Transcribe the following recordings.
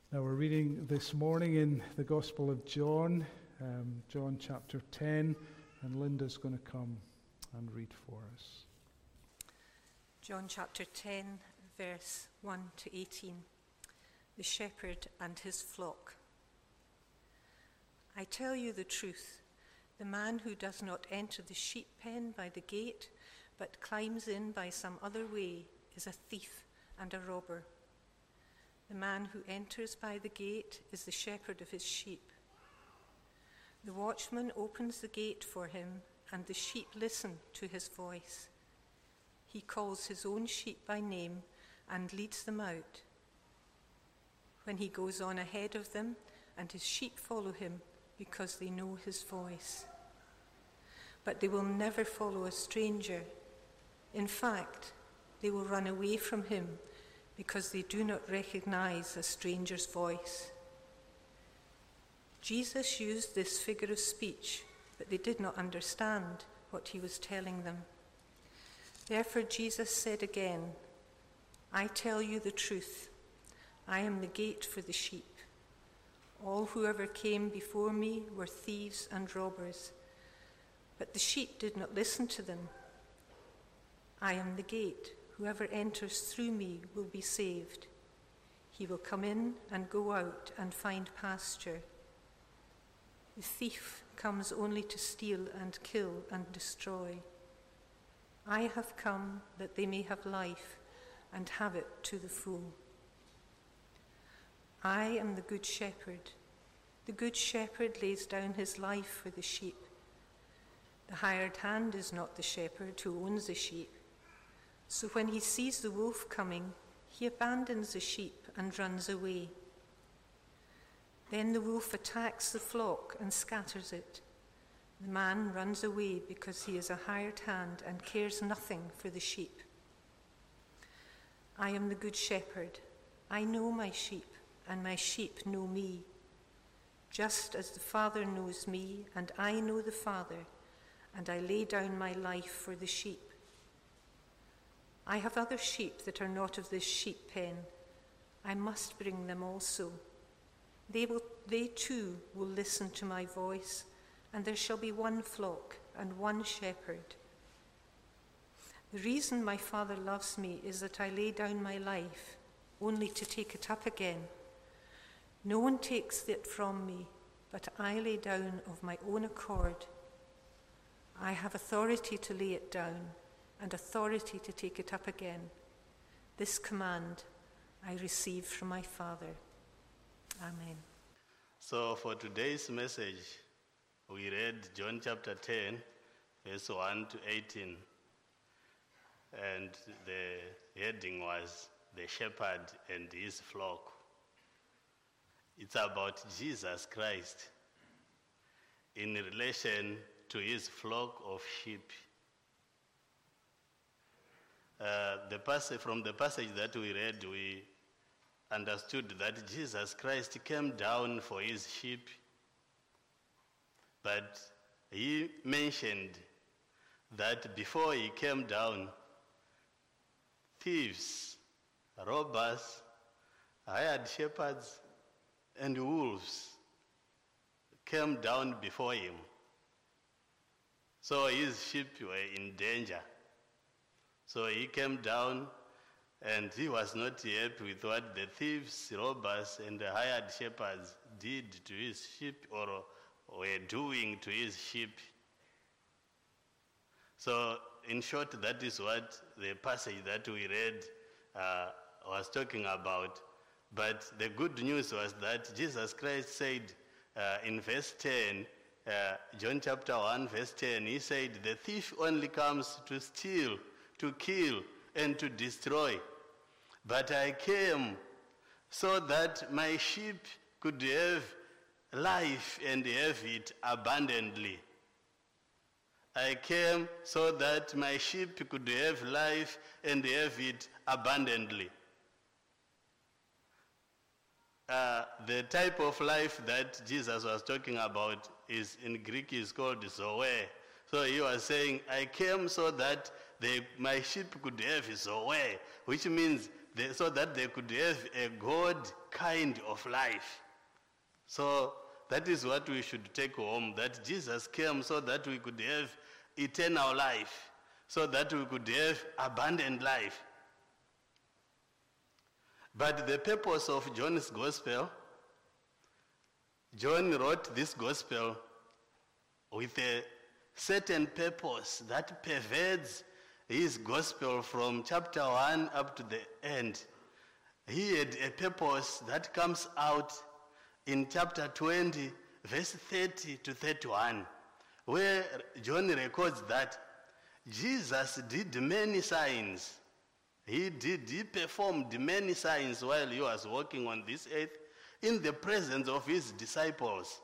Now we're reading this morning in the Gospel of John, John chapter 10, and Linda's going to come and read for us. John chapter 10, verse 1 to 18. The shepherd and his flock. I tell you the truth, the man who does not enter the sheep pen by the gate, but climbs in by some other way, is a thief and a robber. The man who enters by the gate is the shepherd of his sheep. The watchman opens the gate for him, and the sheep listen to his voice. He calls his own sheep by name and leads them out. When he goes on ahead of them, and his sheep follow him because they know his voice. But they will never follow a stranger. In fact, they will run away from him because they do not recognize a stranger's voice. Jesus used this figure of speech, but they did not understand what he was telling them. Therefore Jesus said again, I tell you the truth, I am the gate for the sheep. All who ever came before me were thieves and robbers, but the sheep did not listen to them. I am the gate. Whoever enters through me will be saved. He will come in and go out and find pasture. The thief comes only to steal and kill and destroy. I have come that they may have life and have it to the full. I am the good shepherd. The good shepherd lays down his life for the sheep. The hired hand is not the shepherd who owns the sheep. So when he sees the wolf coming, he abandons the sheep and runs away. Then the wolf attacks the flock and scatters it. The man runs away because he is a hired hand and cares nothing for the sheep. I am the good shepherd. I know my sheep, and my sheep know me. Just as the Father knows me, and I know the Father, and I lay down my life for the sheep. I have other sheep that are not of this sheep pen. I must bring them also. They too will listen to my voice, and there shall be one flock and one shepherd. The reason my Father loves me is that I lay down my life, only to take it up again. No one takes it from me, but I lay down of my own accord. I have authority to lay it down, and authority to take it up again. This command I received from my Father. Amen. So for today's message, we read John chapter 10, verse 1 to 18. And the heading was The Shepherd and His Flock. It's about Jesus Christ in relation to his flock of sheep. From the passage that we read, we understood that Jesus Christ came down for his sheep, but he mentioned that before he came down, thieves, robbers, hired shepherds, and wolves came down before him. So his sheep were in danger. So he came down, and he was not happy with what the thieves, robbers, and the hired shepherds did to his sheep or were doing to his sheep. So in short, that is what the passage that we read was talking about. But the good news was that Jesus Christ said in verse 10, John chapter 1, verse 10, he said, the thief only comes to steal, to kill, and to destroy. But I came so that my sheep could have life and have it abundantly. I came so that my sheep could have life and have it abundantly. The type of life that Jesus was talking about is in Greek is called zoe. So he was saying, I came so that my sheep could have zoe, which means so that they could have a God kind of life. So that is what we should take home, that Jesus came so that we could have eternal life, so that we could have abundant life. But the purpose of John's gospel, John wrote this gospel with a certain purpose that pervades his gospel from chapter 1 up to the end. He had a purpose that comes out in chapter 20, verse 30 to 31, where John records that Jesus did many signs. He performed many signs while he was walking on this earth in the presence of his disciples.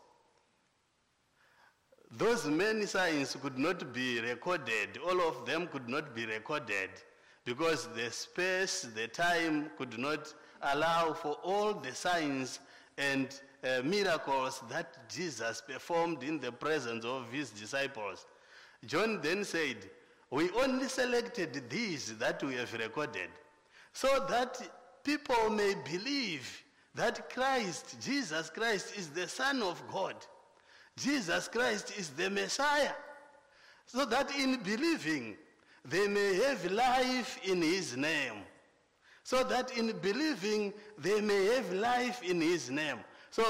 Those many signs could not be recorded. All of them could not be recorded because the space, the time could not allow for all the signs and miracles that Jesus performed in the presence of his disciples. John then said, we only selected these that we have recorded so that people may believe that Christ, Jesus Christ, is the Son of God. Jesus Christ is the Messiah, so that in believing they may have life in his name. So that in believing they may have life in his name. So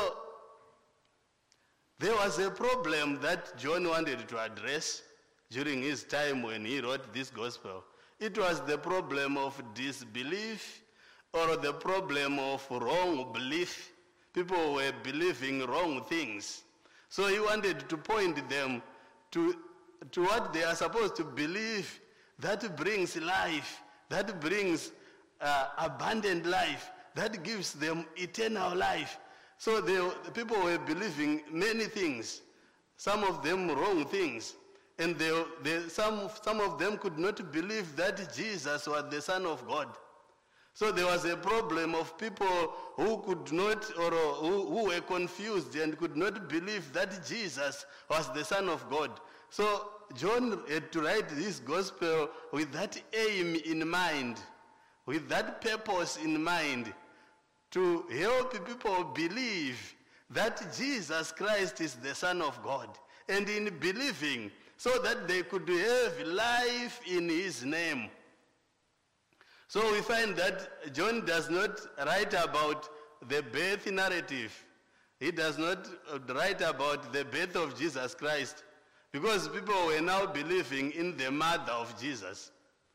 there was a problem that John wanted to address during his time when he wrote this gospel. It was the problem of disbelief or the problem of wrong belief. People were believing wrong things. So he wanted to point them to what they are supposed to believe that brings life, that brings abundant life, that gives them eternal life. So the people were believing many things, some of them wrong things. And some of them could not believe that Jesus was the Son of God. So there was a problem of people who could not, or who were confused and could not believe that Jesus was the Son of God. So John had to write this gospel with that aim in mind, with that purpose in mind, to help people believe that Jesus Christ is the Son of God. And in believing, so that they could have life in his name. So we find that John does not write about the birth narrative. He does not write about the birth of Jesus Christ, because people were now believing in the mother of Jesus.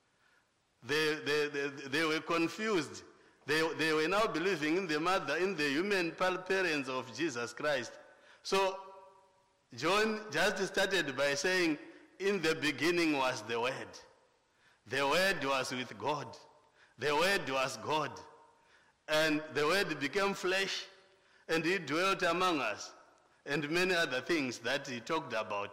They were confused. They were now believing in the mother, in the human parents of Jesus Christ. So John just started by saying, in the beginning was the Word. The Word was with God. The Word was God. And the Word became flesh, and he dwelt among us, and many other things that he talked about,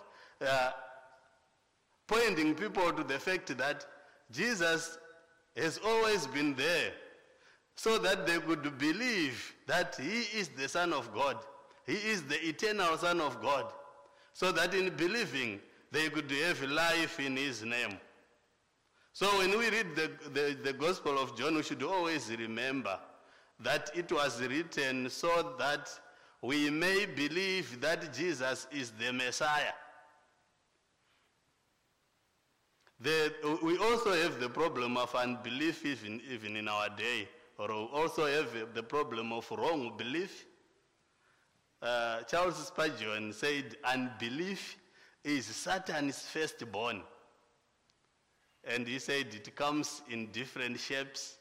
pointing people to the fact that Jesus has always been there, so that they could believe that he is the Son of God. He is the eternal Son of God, so that in believing, they could have life in his name. So when we read the Gospel of John, we should always remember that it was written so that we may believe that Jesus is the Messiah. We also have the problem of unbelief even in our day, or we also have the problem of wrong belief. Charles Spurgeon said, unbelief is Satan's firstborn. And he said it comes in different shapes.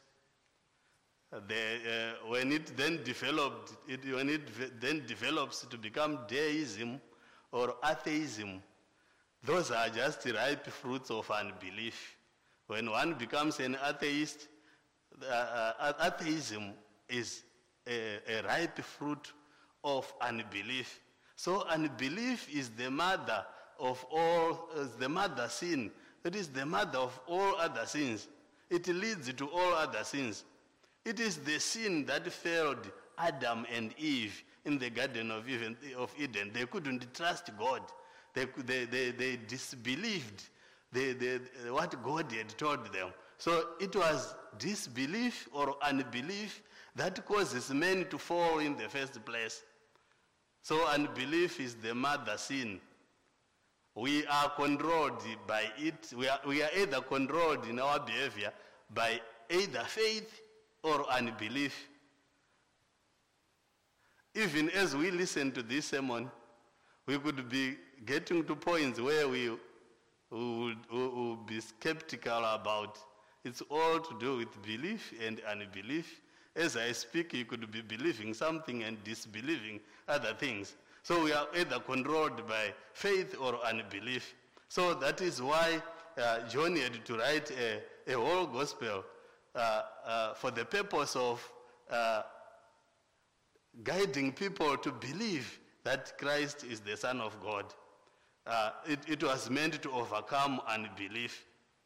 When it then develops to become deism or atheism, those are just ripe fruits of unbelief. When one becomes an atheist, atheism is a ripe fruit of unbelief. So unbelief is the mother of all, the mother sin. It is the mother of all other sins. It leads to all other sins. It is the sin that failed Adam and Eve in the Garden of Eden. They couldn't trust God. They disbelieved what God had told them. So it was disbelief or unbelief that causes men to fall in the first place. So unbelief is the mother sin. We are controlled by it. We are either controlled in our behavior by either faith or unbelief. Even as we listen to this sermon, we could be getting to points where we would be skeptical about. It's all to do with belief and unbelief. As I speak, you could be believing something and disbelieving other things. So we are either controlled by faith or unbelief. So that is why John had to write a whole gospel for the purpose of guiding people to believe that Christ is the Son of God. It was meant to overcome unbelief.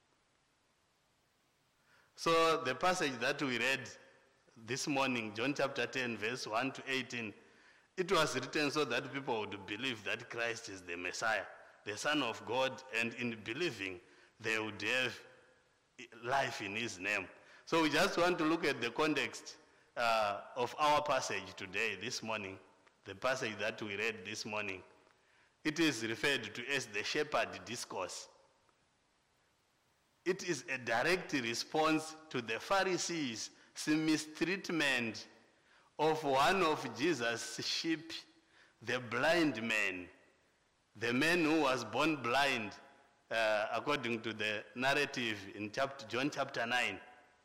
So the passage that we read this morning, John chapter 10, verse 1 to 18, it was written so that people would believe that Christ is the Messiah, the Son of God, and in believing, they would have life in his name. So we just want to look at the context of our passage today, this morning, the passage that we read this morning. It is referred to as the shepherd discourse. It is a direct response to the Pharisees' mistreatment of one of Jesus' sheep, the blind man, the man who was born blind, according to the narrative in John chapter 9.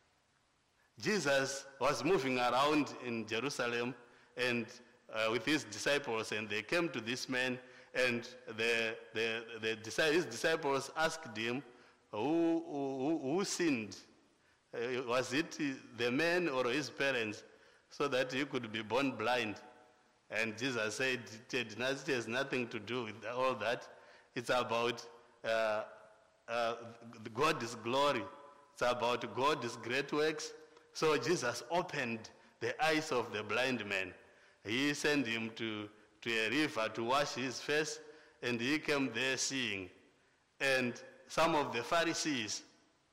Jesus was moving around in Jerusalem and with his disciples, and they came to this man, and his disciples asked him, who sinned? Was it the man or his parents, so that he could be born blind? And Jesus said, it has nothing to do with all that. It's about God's glory. It's about God's great works. So Jesus opened the eyes of the blind man. He sent him to a river to wash his face, and he came there seeing. And some of the Pharisees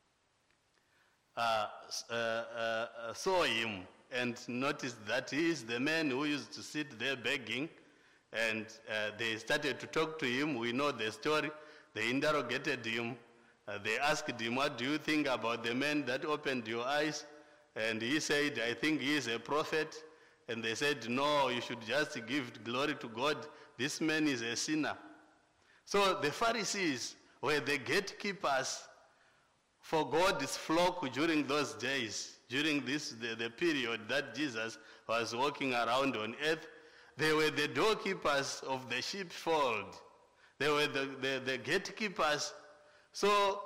saw him and noticed that he is the man who used to sit there begging, and they started to talk to him. We know the story. They interrogated him. They asked him, what do you think about the man that opened your eyes? And he said, I think he is a prophet. And they said, no, you should just give glory to God. This man is a sinner. So the Pharisees were the gatekeepers for God's flock during those days, during the period that Jesus was walking around on earth. They were the doorkeepers of the sheepfold. They were the gatekeepers. So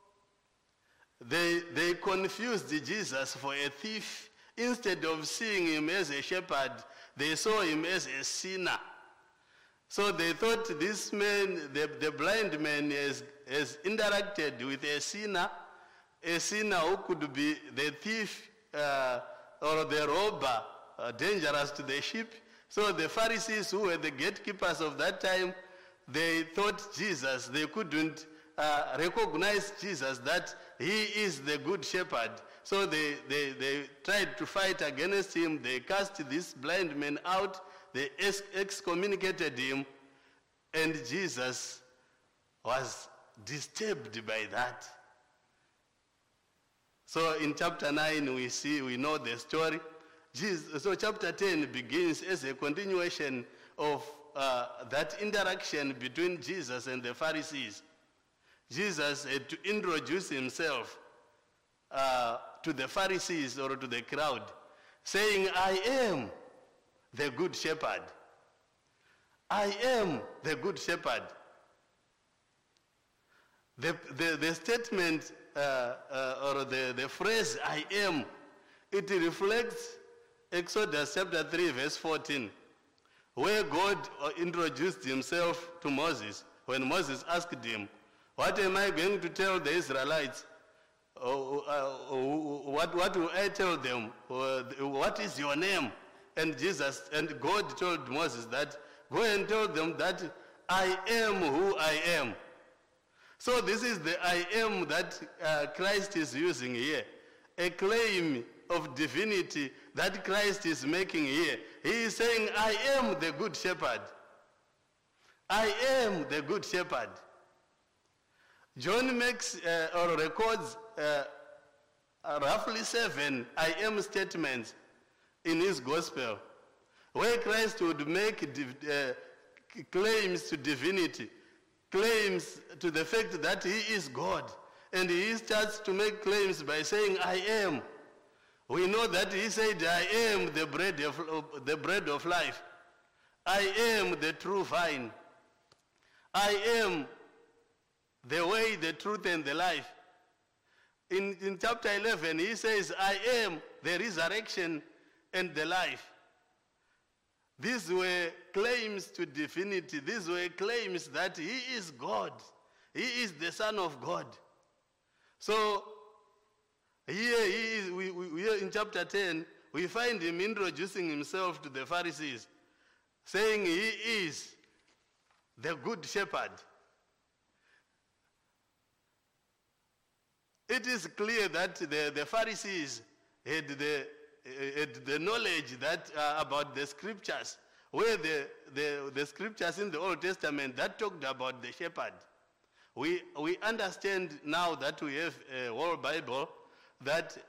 they confused Jesus for a thief. Instead of seeing him as a shepherd, they saw him as a sinner. So they thought this man, the blind man, has interacted with a sinner who could be the thief or the robber, dangerous to the sheep. So the Pharisees, who were the gatekeepers of that time, they thought Jesus, they couldn't recognize Jesus, that he is the good shepherd. So they tried to fight against him. They cast this blind man out. They excommunicated him. And Jesus was disturbed by that. So in chapter 9, we know the story. So chapter 10 begins as a continuation of that interaction between Jesus and the Pharisees. Jesus had to introduce himself to the Pharisees or to the crowd, saying, I am the good shepherd. I am the good shepherd. The statement or the phrase, I am, it reflects Exodus chapter 3, verse 14, where God introduced himself to Moses when Moses asked him, what am I going to tell the Israelites? What will I tell them? What is your name? And God told Moses that, go and tell them that I am who I am. So this is the I am that Christ is using here, a claim of divinity that Christ is making here. He is saying, I am the good shepherd. I am the good shepherd. John makes or records roughly 7 I am statements in his gospel, where Christ would make claims to divinity, claims to the fact that he is God. And he starts to make claims by saying, I am. We know that he said, I am the bread of life. I am the true vine. I am the way, the truth, and the life. In chapter 11, he says, I am the resurrection and the life. These were claims to divinity. These were claims that he is God. He is the Son of God. So here in chapter 10, we find him introducing himself to the Pharisees, saying he is the good shepherd. It is clear that the Pharisees had the knowledge that about the scriptures, where the scriptures in the Old Testament that talked about the shepherd. We understand now that we have a whole Bible that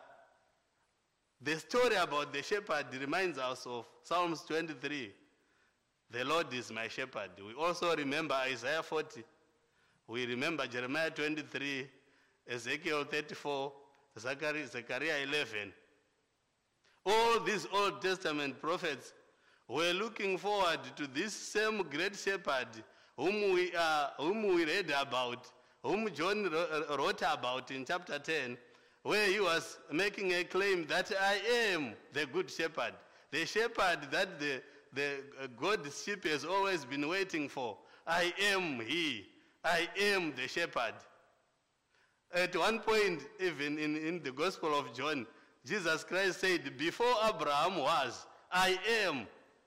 the story about the shepherd reminds us of Psalms 23. The Lord is my shepherd. We also remember Isaiah 40. We remember Jeremiah 23, Ezekiel 34, Zechariah 11. All these Old Testament prophets were looking forward to this same great shepherd whom we read about, whom John wrote about in chapter 10, where he was making a claim that I am the good shepherd, the shepherd that the God's sheep has always been waiting for. I am he. I am the shepherd. At one point, even in the Gospel of John, Jesus Christ said, before Abraham was, I am.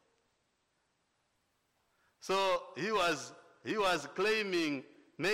So he was claiming,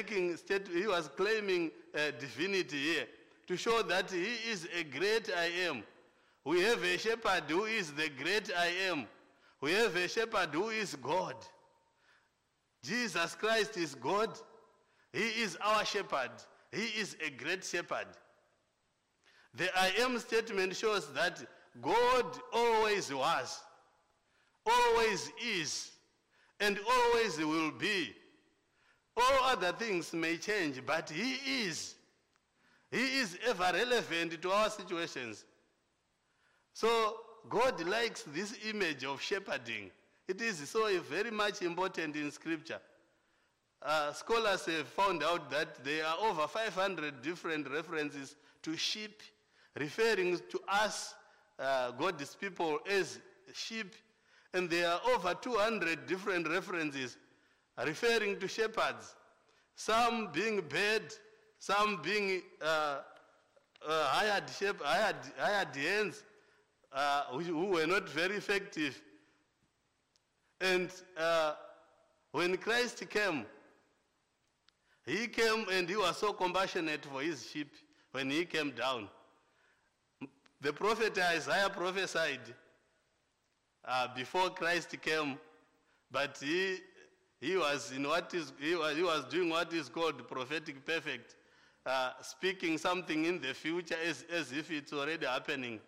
divinity here to show that he is a great I am. We have a shepherd who is the great I am. We have a shepherd who is God. Jesus Christ is God. He is our shepherd. He is a great shepherd. The I am statement shows that God always was, always is, and always will be. All other things may change, but he is. He is ever relevant to our situations. So God likes this image of shepherding. It is so very much important in Scripture. Scholars have found out that there are over 500 different references to sheep, referring to us, God's people, as sheep. And there are over 200 different references referring to shepherds, some being bird, some being hired hands who were not very effective. And when Christ came, he came and he was so compassionate for his sheep when he came down. The prophet Isaiah prophesied before Christ came, but he was doing what is called prophetic perfect, speaking something in the future as if it's already happening.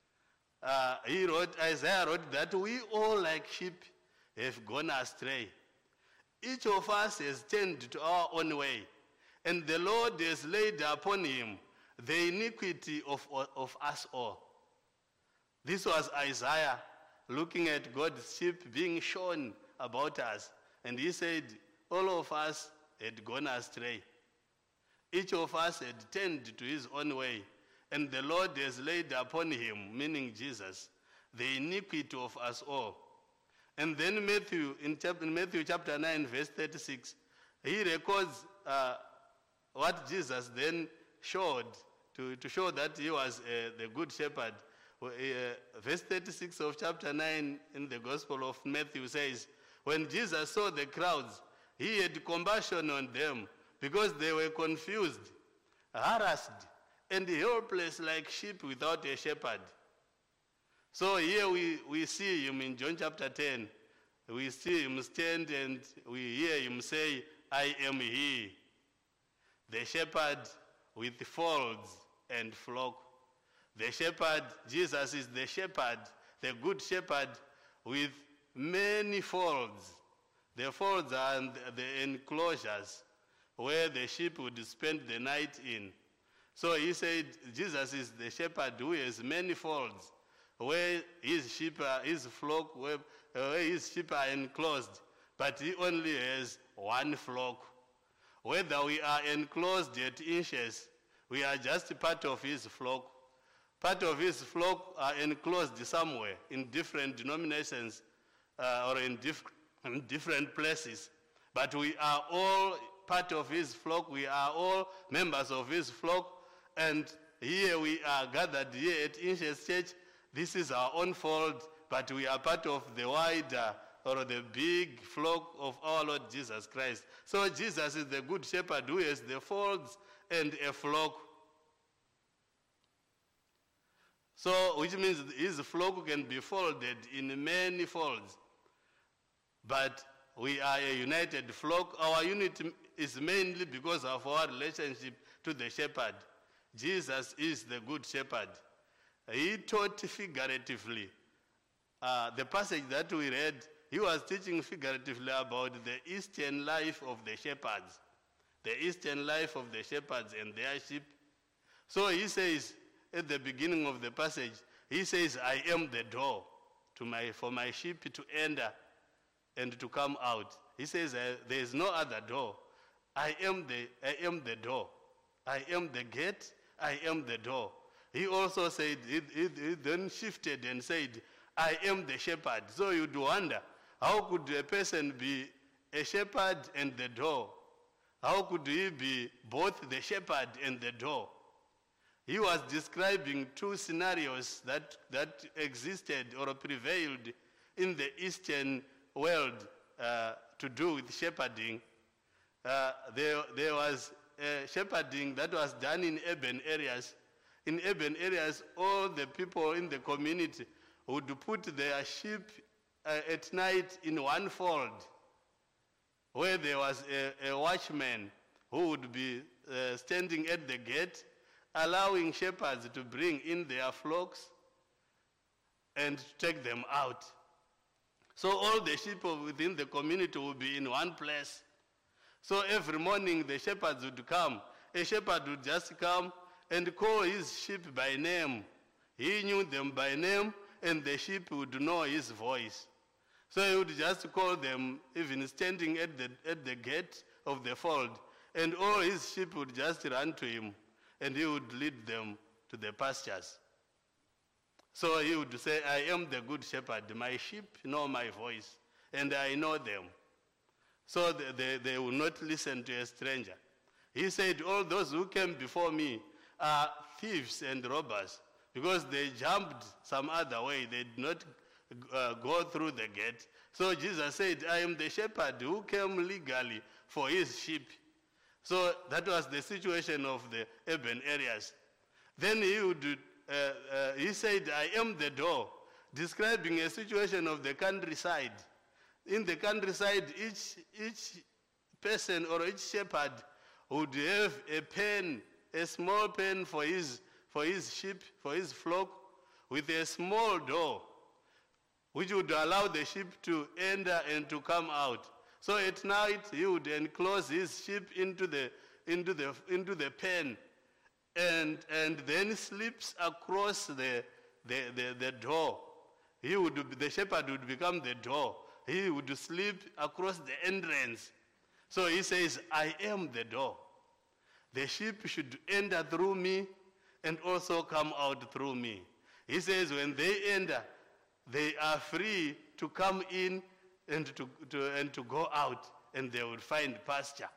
Isaiah wrote that we all like sheep have gone astray. Each of us has turned to our own way, and the Lord has laid upon him the iniquity of us all. This was Isaiah looking at God's sheep being shown about us, and he said, all of us had gone astray. Each of us had turned to his own way, and the Lord has laid upon him, meaning Jesus, the iniquity of us all. And then Matthew, in Matthew chapter 9, verse 36, he records what Jesus then showed to show that he was the good shepherd. Verse 36 of chapter 9 in the Gospel of Matthew says, when Jesus saw the crowds, he had compassion on them because they were confused, harassed, and helpless like sheep without a shepherd. So here we see him in John chapter 10. We see him stand and we hear him say, I am he, the shepherd with folds and flock. The shepherd, Jesus is the shepherd, the good shepherd with many folds. The folds are the enclosures where the sheep would spend the night in. So he said Jesus is the shepherd who has many folds, where his sheep are, his flock, where his sheep are enclosed, but he only has one flock. Whether we are enclosed at inches, we are just part of his flock. Part of his flock are enclosed somewhere in different denominations or in different places. But we are all part of his flock. We are all members of his flock. And here we are gathered here at Inches Church. This is our own fold, but we are part of the wider or the big flock of our Lord Jesus Christ. So Jesus is the good shepherd who has the folds and a flock. So, which means his flock can be folded in many folds. But we are a united flock. Our unity is mainly because of our relationship to the shepherd. Jesus is the good shepherd. He taught figuratively. The passage that we read, he was teaching figuratively about the Eastern life of the shepherds. The Eastern life of the shepherds and their sheep. So he says, at the beginning of the passage, he says, I am the door for my sheep to enter and to come out. He says, there is no other door. I am the door. I am the gate. I am the door. He also said, he then shifted and said, I am the shepherd. So you'd wonder, how could a person be a shepherd and the door? How could he be both the shepherd and the door? He was describing two scenarios that existed or prevailed in the Eastern world to do with shepherding. There was shepherding that was done in urban areas. In urban areas, all the people in the community would put their sheep at night in one fold, where there was a watchman who would be standing at the gate, allowing shepherds to bring in their flocks and take them out. So all the sheep within the community would be in one place. So every morning the shepherds would come. A shepherd would just come and call his sheep by name. He knew them by name, and the sheep would know his voice. So he would just call them, even standing at the gate of the fold, and all his sheep would just run to him, and he would lead them to the pastures. So he would say, I am the good shepherd. My sheep know my voice, and I know them. So they will not listen to a stranger. He said, all those who came before me are thieves and robbers, because they jumped some other way. They did not go through the gate. So Jesus said, I am the shepherd who came legally for his sheep. So that was the situation of the urban areas. Then he said, I am the door, describing a situation of the countryside. In the countryside, each person or each shepherd would have a pen, a small pen for his sheep, for his flock, with a small door, which would allow the sheep to enter and to come out. So at night, he would enclose his sheep into the pen, and then slips across the door. The shepherd would become the door. He would slip across the entrance. So he says, I am the door. The sheep should enter through me and also come out through me. He says when they enter, they are free to come in and to go out, and they will find pasture.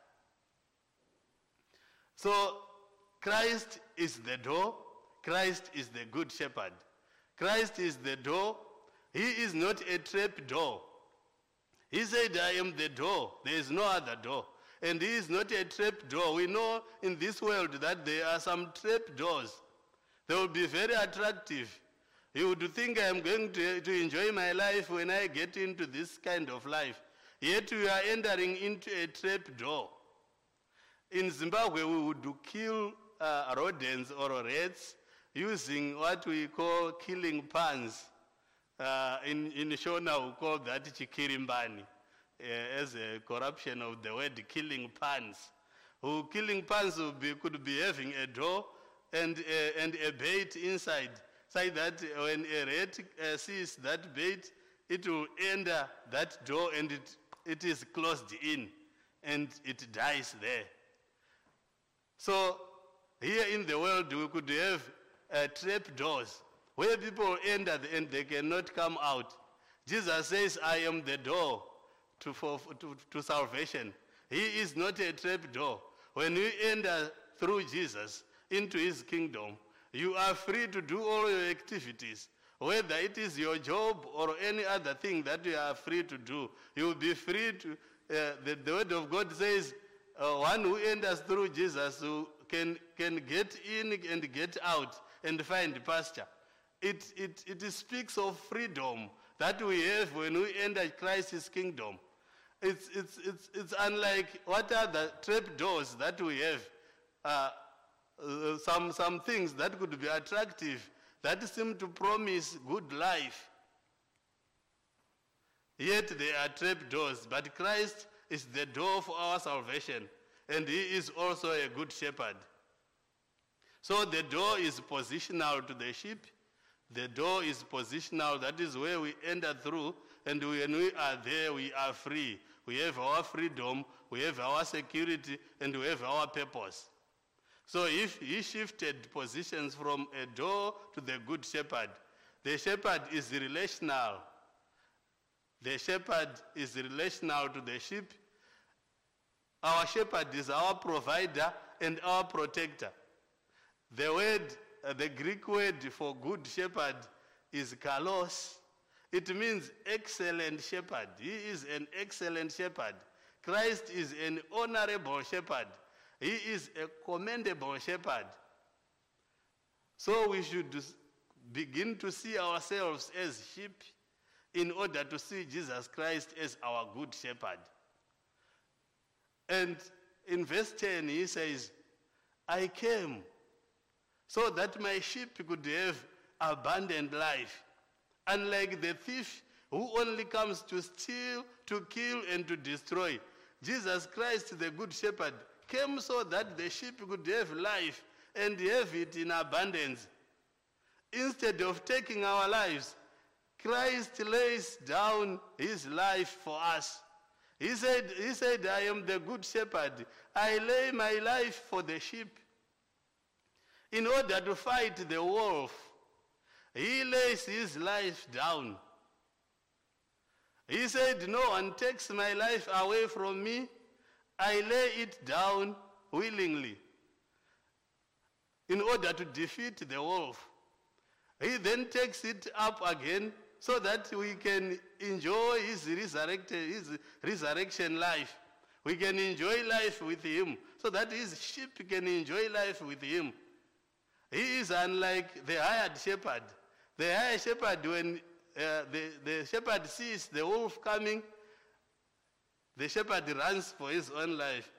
So Christ is the door. Christ is the good shepherd. Christ is the door. He is not a trap door. He said, I am the door. There is no other door. And he is not a trap door. We know in this world that there are some trap doors. They will be very attractive, You would think I am going to enjoy my life when I get into this kind of life. Yet we are entering into a trap door. In Zimbabwe, we would kill rodents or rats using what we call killing pans. In Shona, we call that chikirimbani, as a corruption of the word killing pans. Killing pans could be having a door and a bait inside, so that when a rat sees that bait, it will enter that door and it is closed in and it dies there. So here in the world, we could have trap doors where people enter and they cannot come out. Jesus says, I am the door to salvation. He is not a trap door. When you enter through Jesus into his kingdom, you are free to do all your activities. Whether it is your job or any other thing that you are free to do, you will be free to, the word of God says, one who enters through Jesus who can get in and get out and find pasture. It speaks of freedom that we have when we enter Christ's kingdom. It's unlike what are the trap doors that we have. Some things that could be attractive, that seem to promise good life. Yet they are trap doors, but Christ is the door for our salvation, and he is also a good shepherd. So the door is positional to the sheep. The door is positional, that is where we enter through, and when we are there, we are free. We have our freedom, we have our security, and we have our purpose. So if he shifted positions from a door to the good shepherd, the shepherd is relational. The shepherd is relational to the sheep. Our shepherd is our provider and our protector. The Greek word for good shepherd is kalos. It means excellent shepherd. He is an excellent shepherd. Christ is an honorable shepherd. He is a commendable shepherd. So we should begin to see ourselves as sheep in order to see Jesus Christ as our good shepherd. And in verse 10, he says, I came so that my sheep could have abundant life. Unlike the thief who only comes to steal, to kill, and to destroy, Jesus Christ, the good shepherd, came so that the sheep could have life and have it in abundance. Instead of taking our lives, Christ lays down his life for us. He said, I am the good shepherd. I lay my life for the sheep. In order to fight the wolf, he lays his life down. He said, no one takes my life away from me. I lay it down willingly in order to defeat the wolf. He then takes it up again so that we can enjoy his resurrection life. We can enjoy life with him so that his sheep can enjoy life with him. He is unlike the hired shepherd. The hired shepherd, when the shepherd sees the wolf coming, the shepherd runs for his own life.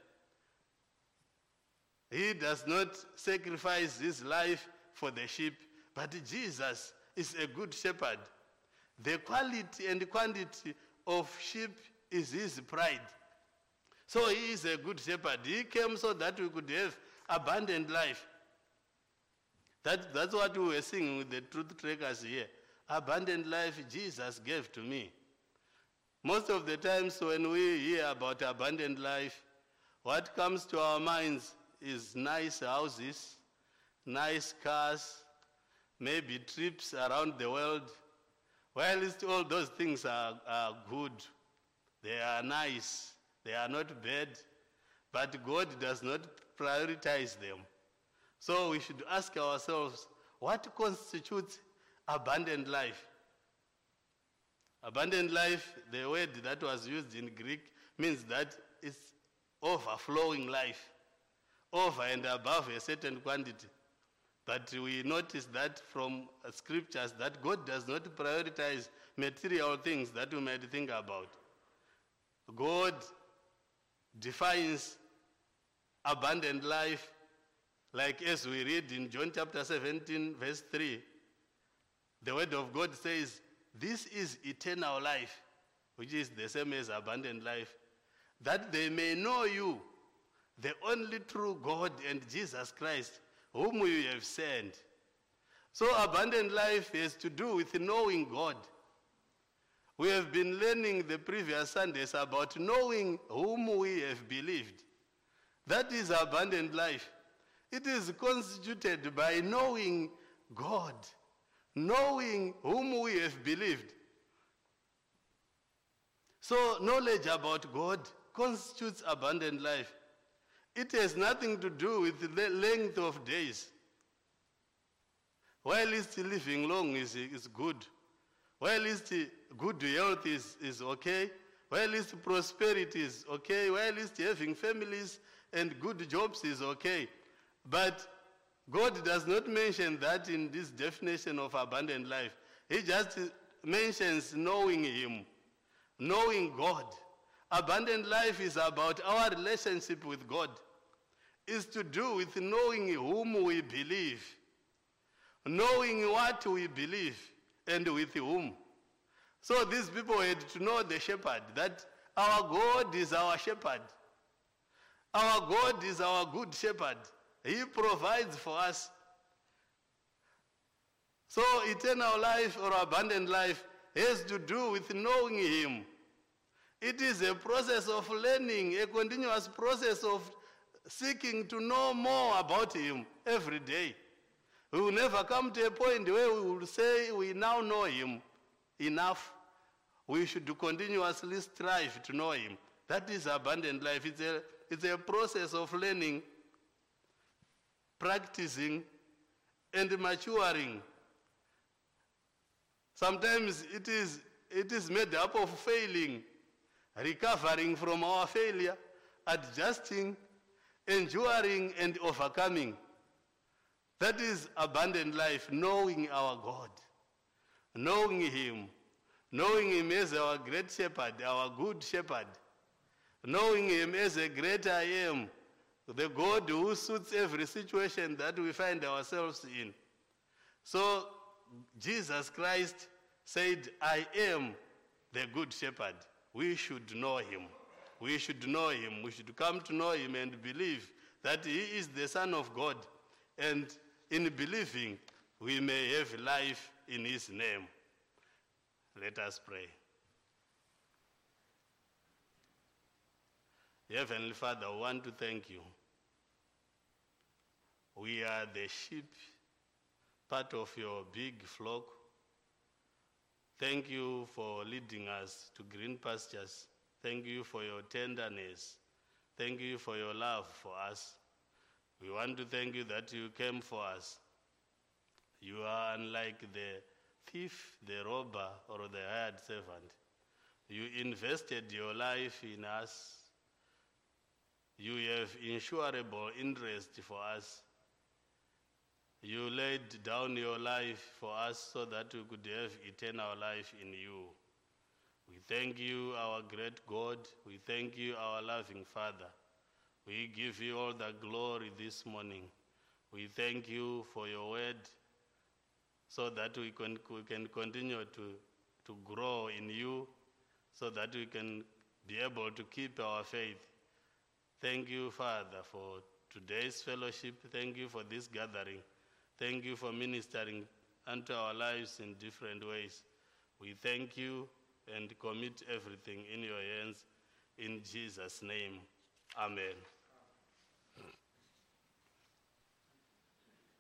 He does not sacrifice his life for the sheep, but Jesus is a good shepherd. The quality and quantity of sheep is his pride. So he is a good shepherd. He came so that we could have abundant life. That's what we were singing with the truth trekkers here. Abundant life Jesus gave to me. Most of the times when we hear about abundant life, what comes to our minds is nice houses, nice cars, maybe trips around the world. While all those things are good, they are nice, they are not bad, but God does not prioritize them. So we should ask ourselves, what constitutes abundant life? Abundant life, the word that was used in Greek, means that it's overflowing life, over and above a certain quantity. But we notice that from scriptures that God does not prioritize material things that we might think about. God defines abundant life, like as we read in John chapter 17, verse 3. The word of God says, "This is eternal life," which is the same as abundant life, "that they may know you, the only true God, and Jesus Christ, whom you have sent." So abundant life has to do with knowing God. We have been learning the previous Sundays about knowing whom we have believed. That is abundant life. It is constituted by knowing God, knowing whom we have believed. So knowledge about God constitutes abundant life. It has nothing to do with the length of days. While it's living long is good. While it's good health is okay. While it's prosperity is okay. While it's having families and good jobs is okay. But God does not mention that in this definition of abundant life. He just mentions knowing Him, knowing God. Abundant life is about our relationship with God. It's to do with knowing whom we believe, knowing what we believe, and with whom. So these people had to know the shepherd, that our God is our shepherd. Our God is our good shepherd. He provides for us. So eternal life or abundant life has to do with knowing Him. It is a process of learning, a continuous process of seeking to know more about Him every day. We will never come to a point where we will say we now know Him enough. We should continuously strive to know Him. That is abundant life. It's a process of learning, practicing, and maturing. Sometimes it is made up of failing, recovering from our failure, adjusting, enduring, and overcoming. That is abundant life, knowing our God, knowing Him as our great shepherd, our good shepherd, knowing Him as a great I am, the God who suits every situation that we find ourselves in. So Jesus Christ said, "I am the good shepherd." We should know Him. We should know Him. We should come to know Him and believe that He is the Son of God. And in believing, we may have life in His name. Let us pray. Heavenly Father, I want to thank You. We are the sheep, part of Your big flock. Thank You for leading us to green pastures. Thank You for Your tenderness. Thank You for Your love for us. We want to thank You that You came for us. You are unlike the thief, the robber, or the hired servant. You invested Your life in us. You have insurable interest for us. You laid down Your life for us so that we could have eternal life in You. We thank You, our great God. We thank You, our loving Father. We give You all the glory this morning. We thank You for Your word so that we can continue to grow in You, so that we can be able to keep our faith. Thank You, Father, for today's fellowship. Thank You for this gathering. Thank You for ministering unto our lives in different ways. We thank You and commit everything in Your hands. In Jesus' name, amen.